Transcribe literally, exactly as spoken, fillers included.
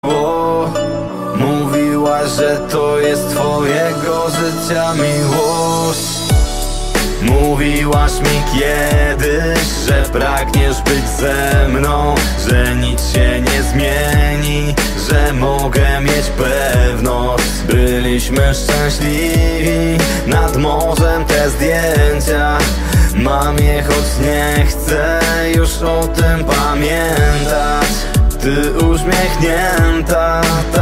O, mówiłaś, że to jest twojego życia miłość. Mówiłaś mi kiedyś, że pragniesz być ze mną, że nic się nie zmieni, że mogę mieć pewność. Byliśmy szczęśliwi, nad morzem te zdjęcia. Mam je, choć nie chcę już o tym pamiętać. Ty uśmiechnięta,